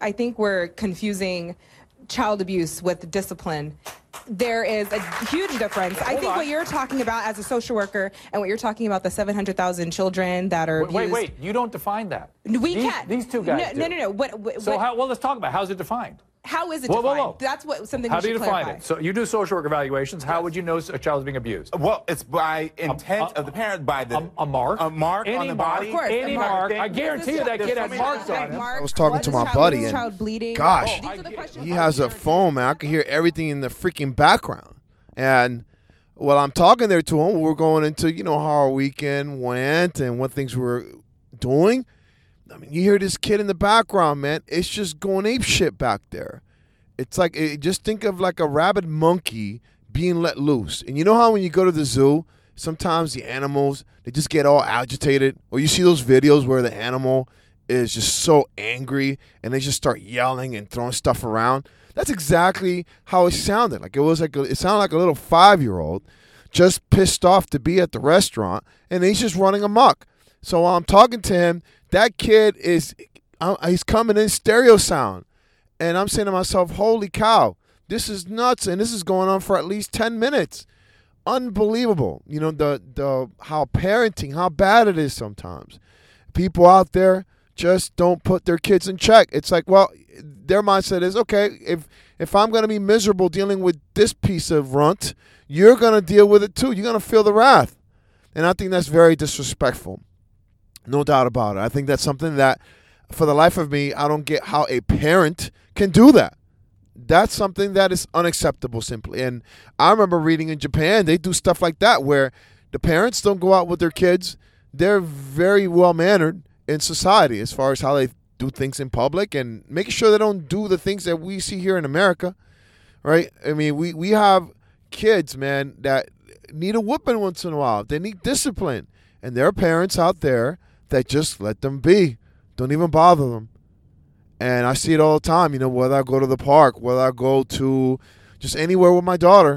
I think we're confusing child abuse with discipline. There is a huge difference. I think what you're talking about as a social worker and what you're talking about, the 700,000 children that are abused. Wait. You don't define that. We can't. These two guys No. well, let's talk about it. How's it defined? How is it defined? That's something How we should do you define clarify. it? So you do social work evaluations. How would you know a child is being abused? Well, it's by intent of the parent, by a mark. A mark on the body. Of course, any mark. I guarantee you that kid has marks on him. I was talking to my buddy, and gosh, he has a phone, man. I can hear everything in the freaking background. And while I'm talking there to him, we're going into, how our weekend went and what things we're doing. I mean, you hear this kid in the background, man. It's just going ape shit back there. It's like, just think of like a rabid monkey being let loose. And you know how when you go to the zoo, sometimes the animals, they just get all agitated? Or you see those videos where the animal is just so angry and they just start yelling and throwing stuff around? That's exactly how it sounded. It sounded like a little 5-year-old just pissed off to be at the restaurant, and he's just running amok. So while I'm talking to him, that kid he's coming in stereo sound. And I'm saying to myself, holy cow, this is nuts, and this is going on for at least 10 minutes. Unbelievable. How parenting, how bad it is sometimes. People out there just don't put their kids in check. It's like, well, their mindset is, okay, if I'm going to be miserable dealing with this piece of runt, you're going to deal with it too. You're going to feel the wrath. And I think that's very disrespectful. No doubt about it. I think that's something that, for the life of me, I don't get how a parent can do that. That's something that is unacceptable, simply. And I remember reading in Japan, they do stuff like that where the parents don't go out with their kids. They're very well-mannered in society as far as how they do things in public and making sure they don't do the things that we see here in America, right? I mean, we have kids, man, that need a whooping once in a while. They need discipline. And there are parents out there that just let them be. Don't even bother them. And I see it all the time, whether I go to the park, whether I go to just anywhere with my daughter.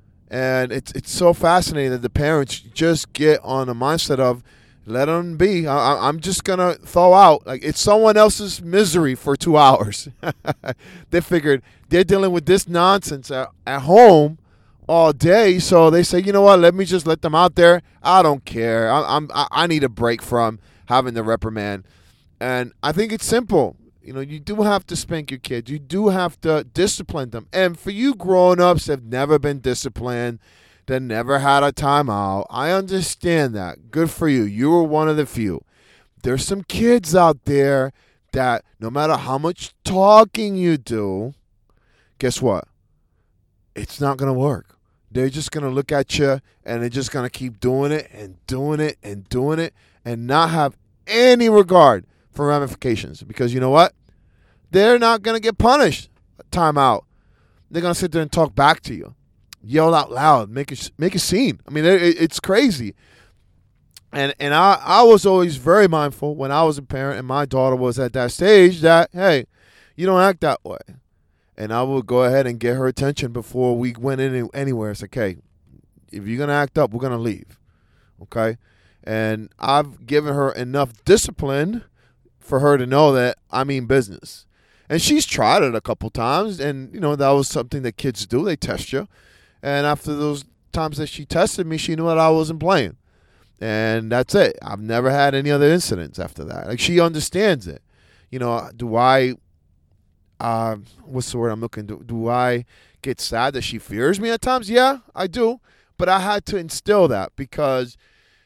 And it's so fascinating that the parents just get on the mindset of, let them be. I'm just going to thaw out. Like, it's someone else's misery for 2 hours. They figured they're dealing with this nonsense at home all day. So they say, you know what, let me just let them out there. I don't care. I need a break from having the reprimand. And I think it's simple. You do have to spank your kids. You do have to discipline them. And for you grown-ups that have never been disciplined, that never had a timeout, I understand that. Good for you. You were one of the few. There's some kids out there that no matter how much talking you do, guess what? It's not going to work. They're just going to look at you and they're just going to keep doing it and doing it and doing it and not have any regard for ramifications, because you know what? They're not going to get punished. Timeout. They're going to sit there and talk back to you. Yell out loud. Make a scene. I mean, it's crazy. And I was always very mindful when I was a parent and my daughter was at that stage that, hey, you don't act that way. And I would go ahead and get her attention before we went anywhere. It's like, hey, if you're going to act up, we're going to leave. Okay? And I've given her enough discipline for her to know that I mean business. And she's tried it a couple times, and, that was something that kids do. They test you. And after those times that she tested me, she knew that I wasn't playing. And that's it. I've never had any other incidents after that. Like, she understands it. Do I, what's the word I'm looking to? Do I get sad that she fears me at times? Yeah, I do. But I had to instill that because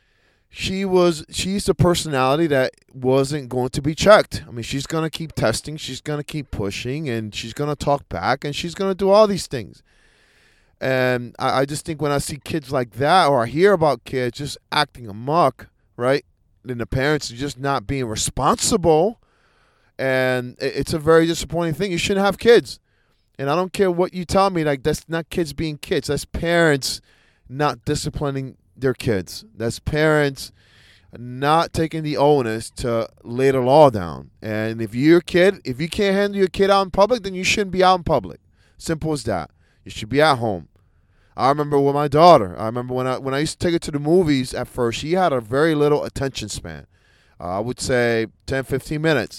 she's a personality that wasn't going to be checked. I mean, she's going to keep testing, she's going to keep pushing, and she's going to talk back, and she's going to do all these things. And I just think when I see kids like that, or I hear about kids just acting amok, right, and the parents are just not being responsible, and it's a very disappointing thing. You shouldn't have kids. And I don't care what you tell me, like, that's not kids being kids. That's parents not disciplining their kids. That's parents not taking the onus to lay the law down. And if you can't handle your kid out in public, then you shouldn't be out in public. Simple as that. You should be at home. I remember with my daughter, when I used to take her to the movies at first, she had a very little attention span. I would say 10, 15 minutes,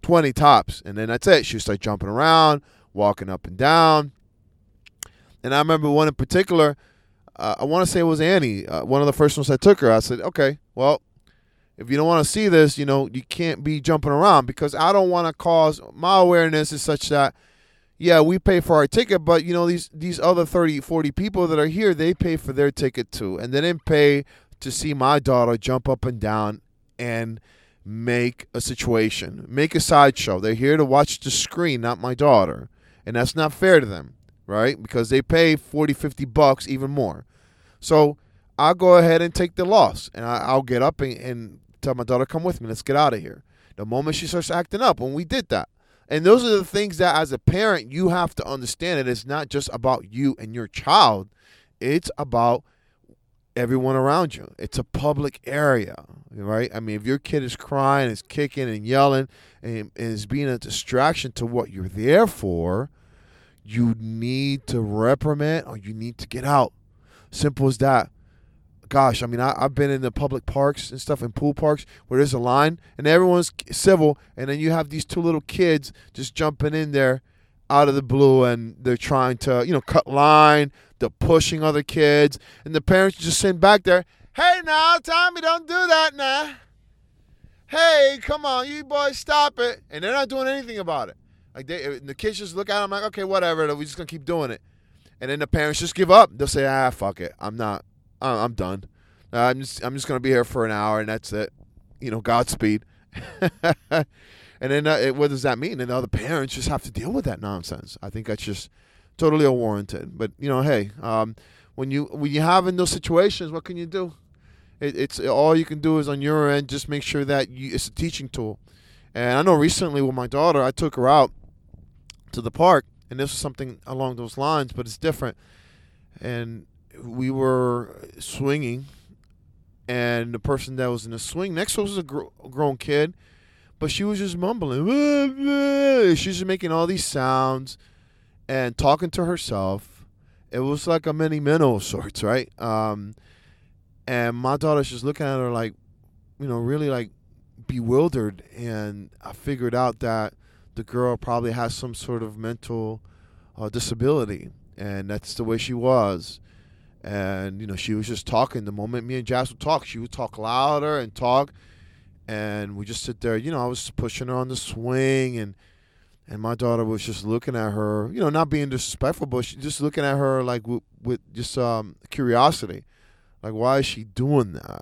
20 tops. And then that's it. She would start jumping around, walking up and down. And I remember one in particular, I want to say it was Annie, one of the first ones I took her. I said, okay, well, if you don't want to see this, you can't be jumping around, because I don't want to cause, my awareness is such that, yeah, we pay for our ticket, but, these other 30, 40 people that are here, they pay for their ticket too. And they didn't pay to see my daughter jump up and down and make a situation, make a sideshow. They're here to watch the screen, not my daughter. And that's not fair to them, right? Because they pay $40, $50, even more. So I'll go ahead and take the loss, and I'll get up and tell my daughter, come with me, let's get out of here. The moment she starts acting up, when we did that. And those are the things that as a parent you have to understand. It is not just about you and your child. It's about everyone around you. It's a public area, right? I mean, if your kid is crying, is kicking and yelling, and is being a distraction to what you're there for, you need to reprimand or you need to get out. Simple as that. Gosh, I mean, I've been in the public parks and stuff, in pool parks, where there's a line and everyone's civil, and then you have these two little kids just jumping in there out of the blue, and they're trying to, cut line, they're pushing other kids, and the parents just sitting back there, hey, now, Tommy, don't do that now. Hey, come on, you boys, stop it. And they're not doing anything about it. Like the kids just look at them like, okay, whatever, we're just going to keep doing it. And then the parents just give up. They'll say, fuck it, I'm done. I'm just going to be here for an hour, and that's it. Godspeed. And then what does that mean? And the other parents just have to deal with that nonsense. I think that's just totally unwarranted. But hey, when you have in those situations, what can you do? It's all you can do is on your end just make sure that it's a teaching tool. And I know recently with my daughter, I took her out to the park, and this was something along those lines, but it's different. And we were swinging, and the person that was in the swing next to us was a grown kid, but she was just mumbling. She's just making all these sounds and talking to herself. It was like a mini minnow of sorts, right? And my daughter's just looking at her like, really like bewildered. And I figured out that the girl probably has some sort of mental disability, and that's the way she was. And, she was just talking. The moment me and Jazz would talk, she would talk louder and talk. And we just sit there. I was pushing her on the swing. And my daughter was just looking at her, not being disrespectful, but she just looking at her like with just curiosity. Like, why is she doing that?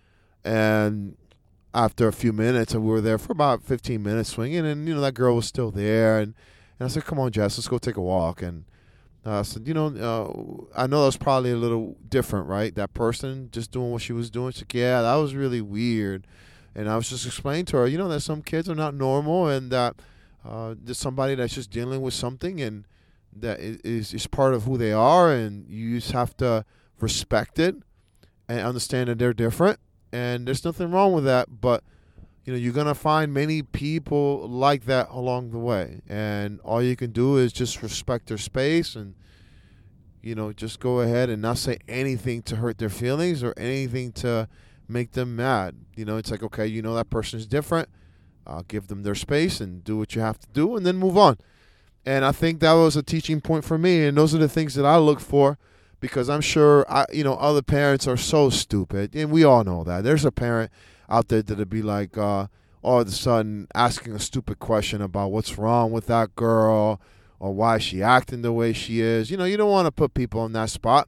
And after a few minutes, and we were there for about 15 minutes swinging, and, that girl was still there. And I said, come on, Jess, let's go take a walk. And I said, I know that's probably a little different, right? That person just doing what she was doing. She's like, yeah, that was really weird. And I was just explaining to her, that some kids are not normal, and that there's somebody that's just dealing with something, and that is part of who they are, and you just have to respect it and understand that they're different. And there's nothing wrong with that, but you're going to find many people like that along the way. And all you can do is just respect their space and, just go ahead and not say anything to hurt their feelings or anything to make them mad. It's like, okay, that person is different. Give them their space and do what you have to do, and then move on. And I think that was a teaching point for me. And those are the things that I look for, because I'm sure, other parents are so stupid. And we all know that. There's a parent out there that'd be like all of a sudden asking a stupid question about what's wrong with that girl or why is she acting the way she is. You don't want to put people in that spot.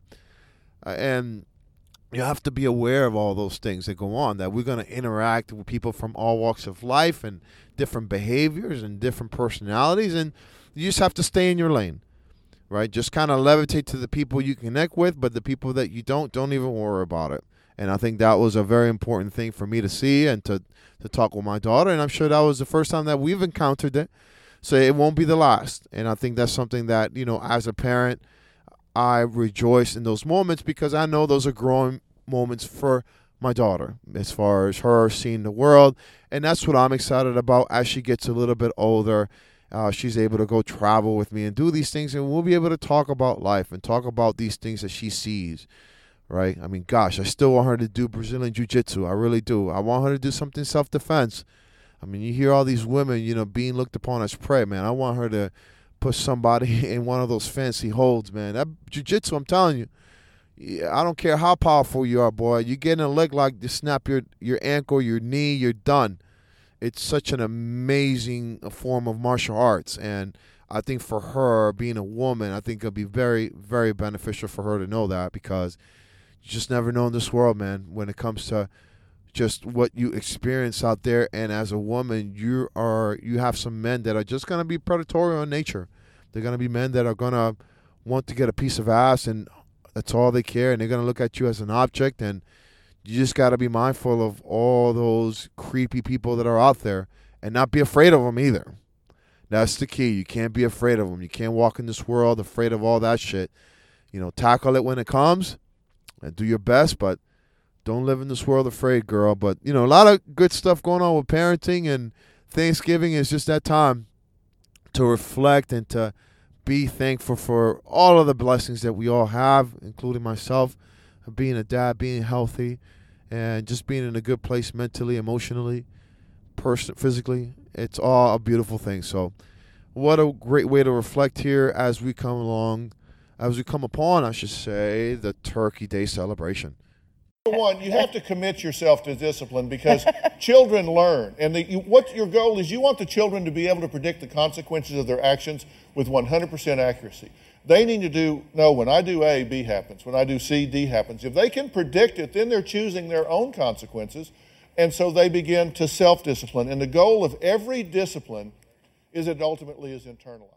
And you have to be aware of all those things that go on, that we're going to interact with people from all walks of life and different behaviors and different personalities, and you just have to stay in your lane, right? Just kind of levitate to the people you connect with, but the people that you don't even worry about it. And I think that was a very important thing for me to see and to talk with my daughter, and I'm sure that was the first time that we've encountered it, so it won't be the last. And I think that's something that, as a parent, I rejoice in those moments, because I know those are growing moments for my daughter as far as her seeing the world. And that's what I'm excited about. As she gets a little bit older, she's able to go travel with me and do these things, and we'll be able to talk about life and talk about these things that she sees, right? I mean, gosh, I still want her to do Brazilian Jiu-Jitsu. I really do. I want her to do something self-defense. I mean, you hear all these women, being looked upon as prey, man. I want her to put somebody in one of those fancy holds, man. That jiu-jitsu, I'm telling you, I don't care how powerful you are, boy. You get in a leg lock, you snap your ankle, your knee, you're done. It's such an amazing form of martial arts, and I think for her, being a woman, I think it'll be very, very beneficial for her to know that, because you just never know in this world, man, when it comes to just what you experience out there. And as a woman, you have some men that are just going to be predatory in nature. They're going to be men that are going to want to get a piece of ass, and that's all they care, and they're going to look at you as an object. And you just got to be mindful of all those creepy people that are out there and not be afraid of them either. That's the key. You can't be afraid of them. You can't walk in this world afraid of all that shit. Tackle it when it comes and do your best, but don't live in this world afraid, girl. But, a lot of good stuff going on with parenting, and Thanksgiving is just that time to reflect and to be thankful for all of the blessings that we all have, including myself, being a dad, being healthy, and just being in a good place mentally, emotionally, physically. It's all a beautiful thing. So what a great way to reflect here as we come upon, I should say, the Turkey Day celebration. One, you have to commit yourself to discipline, because children learn. And what your goal is, you want the children to be able to predict the consequences of their actions with 100% accuracy. They need to know when I do A, B happens. When I do C, D happens. If they can predict it, then they're choosing their own consequences. And so they begin to self-discipline. And the goal of every discipline is it ultimately is internalized.